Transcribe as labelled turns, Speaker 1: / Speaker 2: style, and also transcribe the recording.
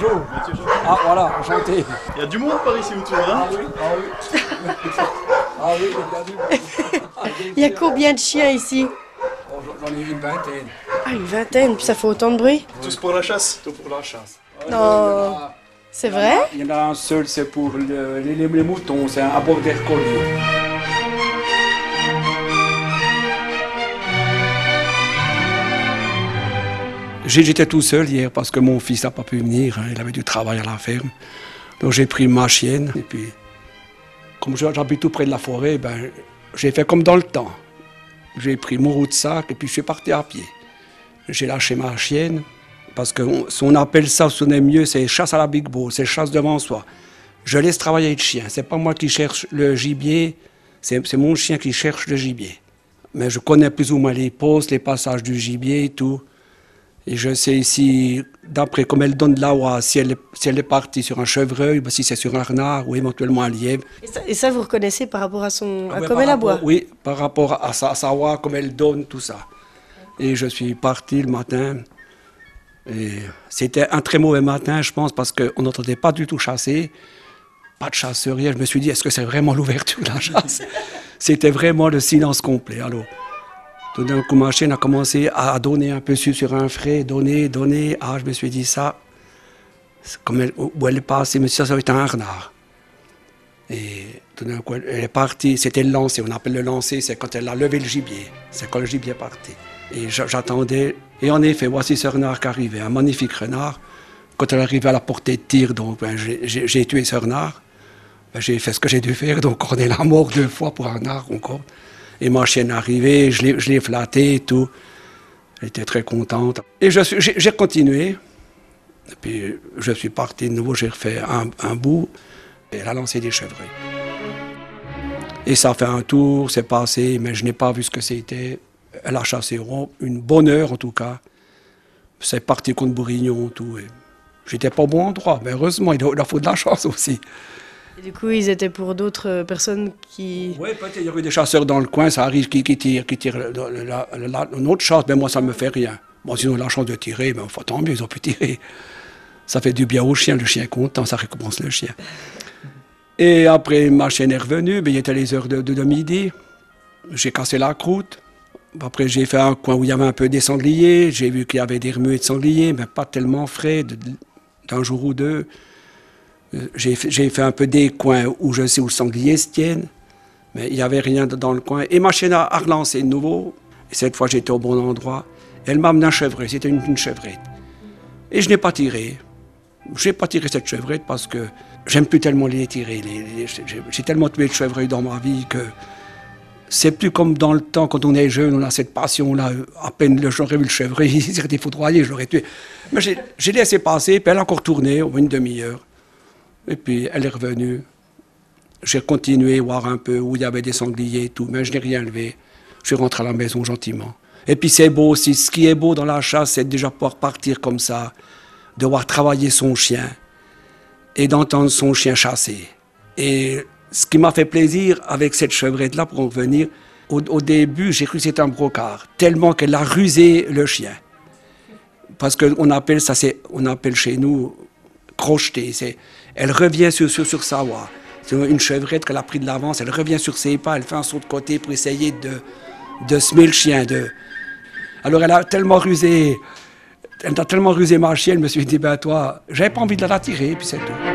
Speaker 1: Bonjour. Ah voilà, enchanté.
Speaker 2: Il y a du monde par ici autour, hein?
Speaker 1: Ah oui, ah oui. Ah oui, j'ai perdu.
Speaker 3: Il y a combien de chiens ici?
Speaker 1: Oh, j'en ai une vingtaine.
Speaker 3: Ah, une vingtaine, puis ça fait autant de bruit?
Speaker 2: Tous pour la chasse?
Speaker 1: Tout pour la chasse.
Speaker 3: Non. C'est vrai?
Speaker 1: Il y en a un seul, c'est pour les moutons, c'est un border collie. J'étais tout seul hier parce que mon fils n'a pas pu venir, hein, il avait du travail à la ferme. Donc j'ai pris ma chienne et puis, comme j'habite tout près de la forêt, ben, j'ai fait comme dans le temps. J'ai pris mon route-sac et puis je suis parti à pied. J'ai lâché ma chienne parce qu'on appelle ça, si on aime mieux, c'est chasse à la big ball, c'est chasse devant soi. Je laisse travailler le chien, c'est pas moi qui cherche le gibier, c'est mon chien qui cherche le gibier. Mais je connais plus ou moins les postes, les passages du gibier et tout. Et je sais ici, d'après comme elle donne de la oie, si elle est partie sur un chevreuil, si c'est sur un renard ou éventuellement un lièvre.
Speaker 3: Et ça, vous reconnaissez par rapport à
Speaker 1: Ouais,
Speaker 3: comme elle aboie?
Speaker 1: Oui, par rapport à sa oie, comme elle donne, tout ça. Et je suis parti le matin. Et c'était un très mauvais matin, je pense, parce qu'on n'entendait pas du tout chasser. Pas de chasseurs, rien. Je me suis dit, est-ce que c'est vraiment l'ouverture de la chasse? C'était vraiment le silence complet. Alors, tout d'un coup, ma chienne a commencé à donner un peu sur un frais, donner. Ah, je me suis dit ça, comme où elle est passée, mais ça va être un renard. Et tout d'un coup, elle est partie, c'était le lancer. On appelle le lancer, c'est quand elle a levé le gibier. C'est quand le gibier est parti. Et j'attendais. Et en effet, voici ce renard qui arrivait, un magnifique renard. Quand elle arrivait à la portée de tir, donc ben, j'ai tué ce renard. Ben, j'ai fait ce que j'ai dû faire, donc on est là mort 2 fois pour un renard encore. Et ma chienne est arrivée, je l'ai flattée et tout. Elle était très contente. Et j'ai continué. Et puis je suis parti de nouveau, j'ai refait un bout. Et elle a lancé des chevreuils. Et ça a fait un tour, c'est passé, mais je n'ai pas vu ce que c'était. Elle a chassé une bonne heure en tout cas. C'est parti contre Bourignon, tout. J'étais pas au bon endroit, mais heureusement, il leur faut de la chance aussi.
Speaker 3: Et du coup, ils étaient pour d'autres personnes qui...
Speaker 1: Oui, peut-être il y aurait des chasseurs dans le coin, ça arrive qui tirent une autre chasse, mais moi ça ne me fait rien. Bon, sinon, la chance de tirer, mais enfin, tant mieux, ils ont pu tirer. Ça fait du bien au chien, le chien est content, ça récompense le chien. Et après, ma chienne est revenue, il était les heures de midi. J'ai cassé la croûte. Après, j'ai fait un coin où il y avait un peu des sangliers. J'ai vu qu'il y avait des remuées de sangliers, mais pas tellement frais, d'un jour ou deux. J'ai fait un peu des coins où je sais où le sanglier se tienne, mais il n'y avait rien dans le coin. Et ma chienne a relancé de nouveau. Et cette fois, j'étais au bon endroit. Elle m'a amené un chevreuil, c'était une chevrette. Et je n'ai pas tiré. Je n'ai pas tiré cette chevrette parce que j'aime plus tellement les tirer. J'ai tellement tué de chevreuil dans ma vie que c'est plus comme dans le temps, quand on est jeune, on a cette passion-là. À peine j'aurais vu le chevreuil, il serait foudroyé, je l'aurais tué. Mais j'ai laissé passer, puis elle a encore tourné, au moins une demi-heure. Et puis elle est revenue. J'ai continué à voir un peu où il y avait des sangliers et tout, mais je n'ai rien levé. Je suis rentré à la maison gentiment. Et puis c'est beau aussi. Ce qui est beau dans la chasse, c'est déjà pouvoir partir comme ça, de voir travailler son chien et d'entendre son chien chasser. Et ce qui m'a fait plaisir avec cette chevrette-là, pour en revenir, au début, j'ai cru que c'était un brocard, tellement qu'elle a rusé le chien. Parce qu'on appelle ça, on appelle chez nous crocheter. Elle revient sur sa voie. C'est une chevrette qu'elle a pris de l'avance, elle revient sur ses pas, elle fait un saut de côté pour essayer de semer le chien. Alors elle a tellement rusé ma chienne, je me suis dit, ben toi, j'avais pas envie de la tirer, puis c'est tout.